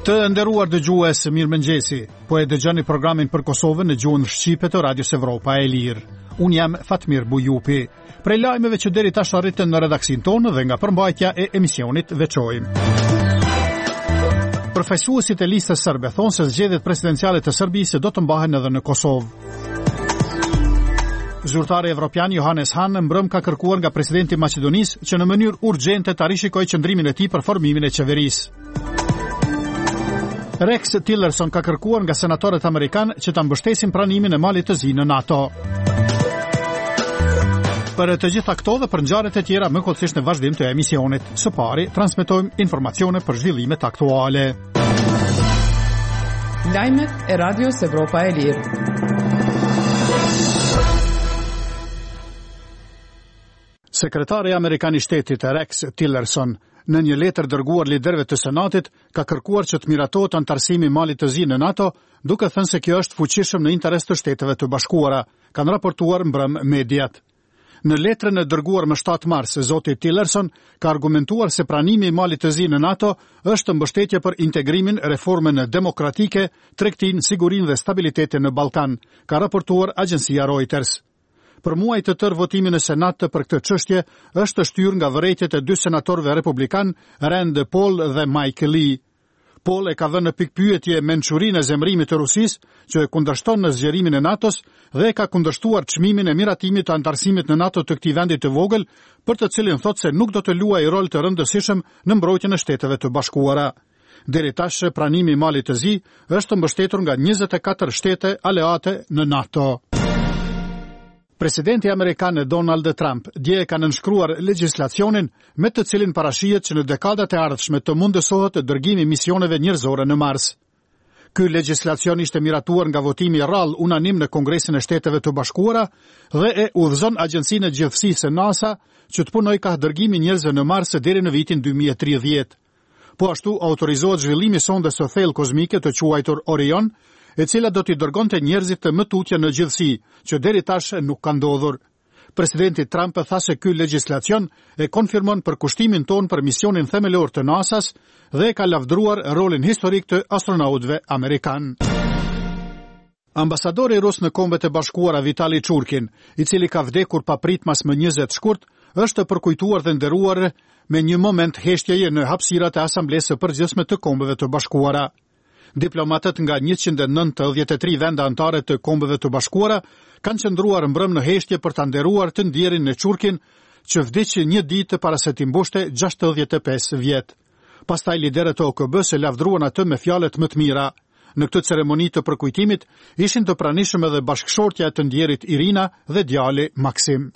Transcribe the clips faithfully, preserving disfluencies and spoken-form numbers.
Të nderuar dëgjues, mirëmëngjesi. Po e dëgjoni programin për Kosovën në gjuhën shqipe të Radios Evropa e Lirë. Unë jam Fatmir Bujupi. Prej lajmeve që deri tash arritën në redaksin tonë dhe nga përmbajtja e emisionit veçojmë. Përfaqësuesit e listës serbe thonë se zgjedhjet presidenciale të Serbisë do të mbahen edhe në Kosovë. Zyrtari evropian Johannes Hahn mbrëm ka kërkuar nga presidenti i Maqedonisë që në mënyrë urgjente ta rishikojë qëndrimin e tij për formimin e qeverisë. Rex Tillerson ka kërkuar nga senatorët amerikanë që ta mbështesin pranimin e Malit të Zi në NATO. Për të gjitha këto dhe për ngjarjet e tjera më kollësisht në vazhdim të emisionit. Së pari, transmetojmë informacione për zhvillimet aktuale. Lajmet e Radios Evropa e Lirë. Sekretari amerikan i shtetit Rex Tillerson në një letër dërguar liderëve të Senatit ka kërkuar që të miratohet antarësimi i Malit të Zi në NATO, duke thënë se kjo është fuqishëm në interes të Shteteve të Bashkuara, kanë raportuar mbrëm mediat. Në letrën e dërguar më shtatë mars, zoti Tillerson ka argumentuar se pranimi i Malit të Zi në NATO është mbështetje për integrimin, reformën demokratike, tregtinë, sigurinë dhe stabilitetin në Ballkan, ka raportuar agjencia Reuters. Për muaj të tërë votimi në Senat për këtë çështje është shtyrë nga vërejtjet e dy senatorëve republikan, Rand Paul dhe Mike Lee. Paul e ka dhënë në pikpyetje mençurinë e zemërimit të Rusisë, që e kundërshton në zgjerimin e NATO-s dhe ka kundërshtuar çmimin e miratimit të antarësimit në NATO të këtij vendi të vogël, për të cilin thotë se nuk do të luajë rol të rëndësishëm në mbrojtjen e Shteteve të Bashkuara. Deri tash pranimi i Malit të Zi është mbështetur nga njëzet e katër shtete aleate në NATO. Presidenti amerikan Donald Trump dje ka nënshkruar legjislacionin me të cilin parashihet që në dekadat e ardhshme të mundësohet dërgimi misioneve njerëzore në Mars. Ky legjislacion ishte miratuar nga votimi rrallë unanim në Kongresin e Shteteve të Bashkuara dhe e udhëzon Agjencinë e Gjithësisë NASA që të punojë ka dërgimi njerëzve në Mars deri në vitin dy mijë e tridhjetë. Po ashtu autorizohet zhvillimi sondes së thellë kozmike të quajtur Orion, e cila do t'i dërgonte njerëzit të mëtutje në gjithësi, që deri tash nuk ka ndodhur. Presidenti Trump tha se ky legjislacion e konfirmon përkushtimin ton për misionin themelor të NASA-s dhe ka lavdruar rolin historik të astronautëve amerikan. Ambasadori rus në Kombet e Bashkuara Vitali Churkin, i cili ka vdekur papritmas më njëzet shkurt, është përkujtuar dhe nderuar me një moment heshtjeje në hapësirat e Asamblesë së Përgjithshme të Kombeve të Bashkuara. Diplomatët nga njëqind e nëntëdhjetë e tre vende anëtare të Kombeve të Bashkuara kanë qëndruar mbrëm në heshtje për ta nderuar të ndjerin në Churkin, që vdiq një ditë para se t'i mbushte gjashtëdhjetë e pesë vjet. Pastaj liderët e O K B-s e lavdruan atë me fjalët më të mira. Në këtë ceremoni të përkujtimit ishin të pranishëm edhe bashkëshortja e të ndjerit Irina dhe djali Maksim.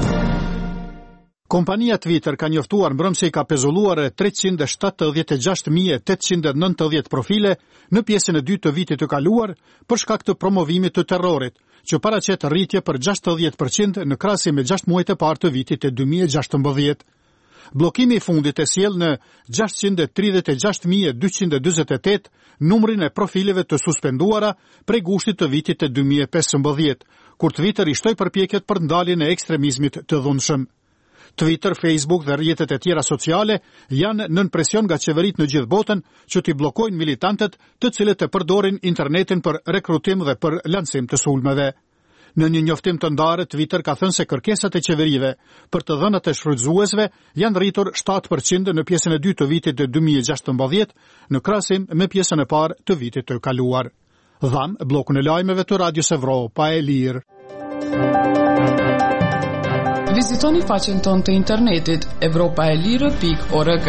Kompania Twitter ka njoftuar mbrëm se i ka pezulluar treqind e shtatëdhjetë e gjashtë mijë e tetëqind e nëntëdhjetë profile në pjesën e dytë të vitit të kaluar për shkak të promovimit të terrorit, që paraqet rritje për gjashtëdhjetë përqind në krahasim me gjashtë muajt e parë të vitit të dy mijë e gjashtëmbëdhjetë. Bllokimi i fundit e sjell në gjashtëqind e tridhjetë e gjashtë mijë e dyqind e dyzet e tetë numrin e profileve të suspenduara prej gushtit të vitit të dy mijë e pesëmbëdhjetë, kur Twitter i shtoi përpjekjet për ndaljen e ekstremizmit të dhunshëm. Twitter, Facebook dhe rrjetet e tjera sociale janë nën presion nga qeveritë në gjithë botën që t'i bllokojnë militantët të cilët e përdorin internetin për rekrutim dhe për lancim të sulmeve. Në një njoftim të ndarë, Twitter ka thënë se kërkesat e qeverive për të dhënat e shfrytëzuesve janë rritur shtatë përqind në pjesën e dytë të vitit të dy mijë e gjashtëmbëdhjetë në krahasim me pjesën e parë të vitit të kaluar. Dham bllokun e lajmeve të Radios Evropa e Lirë. Vizitoni faqen tonë të internetit evropa e lirë pikë org.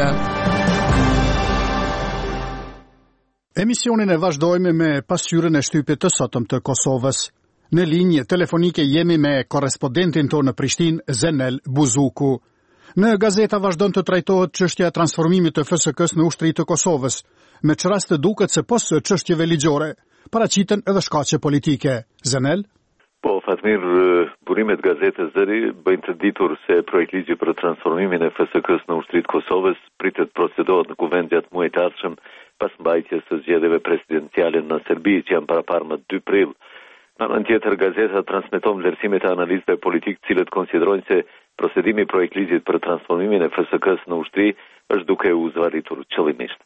Emisionin e vazhdojmë me pasqyrën e shtypit të sotëm të Kosovës. Në linjë telefonike jemi me korrespondentin tonë në Prishtinë, Zenel Buzuku. Në gazeta vazhdon të trajtohet çështja e transformimit të F S K-s në ushtri të Kosovës, me çrast të duket se pos çështjeve ligjore, paraqiten edhe shkaqe politike. Zenel? Po, Fatmir, burimet gazetës zëri bëjnë të ditur se projekt ligji për transformimin e F S K-s në ushtri të Kosovës pritet procedohet në kuvent gjatë muajit të ardhshëm pas mbajtjes së zgjedhjeve presidenciale në Serbi që janë paraparë më dy prill. Në anën tjetër, gazeta transmeton vlerësimet e analistëve politik, të cilët konsiderojnë se procedimi i projekt ligjit për transformimin e F S K-s në ushtri është duke u zvarritur qëllimisht.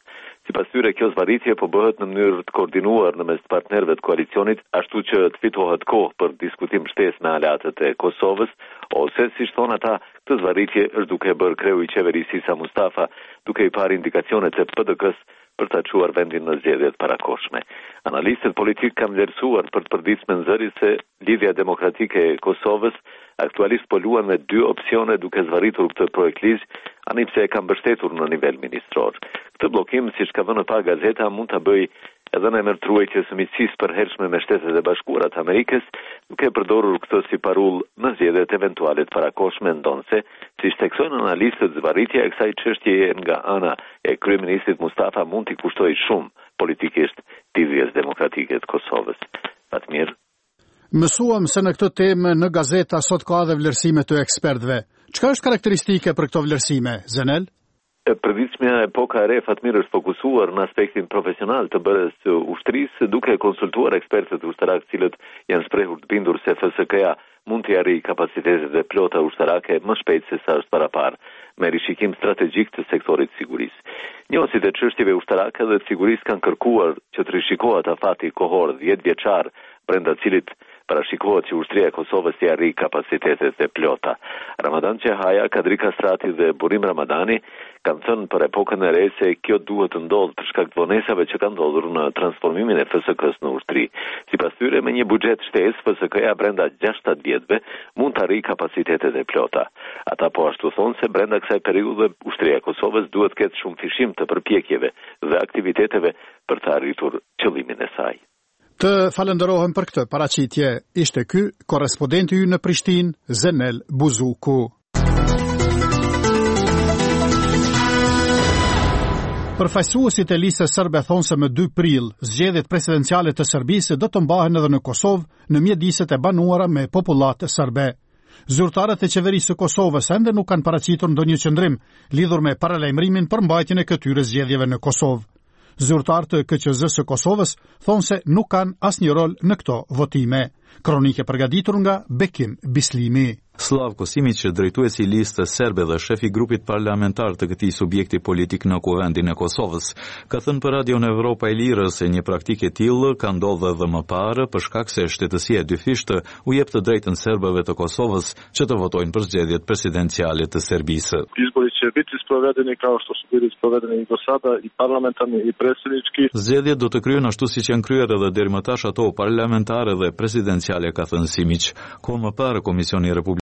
Sipas tyre kjo zvarritje po bëhet në mënyrë të koordinuar në mes partnerëve të koalicionit, ashtu që të fitohet kohë për diskutim shtesë me aleatët e Kosovës, ose siç thon ata, këtë zvarritje është duke bërë kreu i qeverisë Isa Mustafa, duke i parë indikacionet e P D K-s për ta çuar vendin në zgjedhjet parakohshme. Analistët politik kanë vlerësuar për të përditshme nxëri se lidhja demokratike e Kosovës aktualisht po luan me dy opsione duke zvarritur këtë projekt ligj, ani pse e kanë mbështetur në nivel ministror. Këtë bllokim, siç ka vënë pa gazeta, mund ta bëj edhe në emërtruajtje së miqësisë përhershme me Shtetet e Bashkuara të Amerikës, duke përdorur këtë si parull në zgjedhjet eventuale të parakohshme, ndonse, siç theksojnë analistët, zvarritja e kësaj çështjeje nga ana e kryeministit Mustafa mund t'i kushtojë shumë politikisht lidhjes demokratike të Kosovës. Fatmir. Mësuam se në këtë temë në gazeta sot ka edhe vlerësime të ekspertëve. Çka është karakteristike për këto vlerësime, Zenel? Përditshmja epoka e re Fatmir është fokusuar në aspektin profesional të bërjes së ushtrisë, duke konsultuar ekspertët ushtarak të cilët janë shprehur të bindur se F S K-ja mund të arrijë kapacitetet e plota ushtarake më shpejt se sa është parapar, me rishikim strategjik të sektorit të sigurisë. Njohësit e çështjeve ushtarake dhe të sigurisë kanë kërkuar që të rishikohet afati kohor dhjetë vjeçar, brenda cilit parashikohet që ushtria e Kosovës të arrijë kapacitetet e plota. Ramadan Çehaja, Kadri Kastrati dhe Burim Ramadani kanë thënë për epokën e re se kjo duhet të ndodhë për shkak të vonesave që kanë ndodhur në transformimin e F S K-s në ushtri. Sipas tyre, me një buxhet shtesë, F S K-ja brenda gjashtë vjetëve mund të arrijë kapacitetet e plota. Ata po ashtu thonë se brenda kësaj periudhe ushtria e Kosovës duhet të ketë shumë fishim të përpjekjeve dhe aktiviteteve për të arritur qëllimin e saj. Të falenderohem për këtë paraqitje. Ishte ky korrespondenti ynë në Prishtinë, Zenel Buzuku. Përfaqësuesit e listës serbe thonë se më dy prill, zgjedhjet presidenciale të Serbisë do të mbahen edhe në Kosovë në mjediset e banuara me popullat serbe. Zyrtarët e qeverisë së Kosovës ende nuk kanë paraqitur ndonjë qendrim lidhur me paralajmërimin për mbajtjen e këtyre zgjedhjeve në Kosovë. Zyrtarët e K Q Z së Kosovës thonë se nuk kanë asnjë rol në këto votime. Kronike përgatitur nga Bekim Bislimi. Slavko Simić, drejtuesi i listës serbe dhe shefi i grupit parlamentar të këtij subjekti politik në Kuvendin e Kosovës, ka thënë për Radion Evropa e Lirë se një praktikë e tillë ka ndodhur edhe më parë për shkak se shtetësia e dyfisht u jep të drejtën serbëve të Kosovës që të votojnë për zgjedhjet presidenciale të Serbisë. Izbori će biti sprovedeni kao što su bili sprovedeni i do sada i parlamentarni i predsjednički. Zgjedhjet do të kryen ashtu siç janë kryer edhe deri më tash ato parlamentare dhe presidenciale, ka thënë Simić. Ko më parë Komisioni Republikor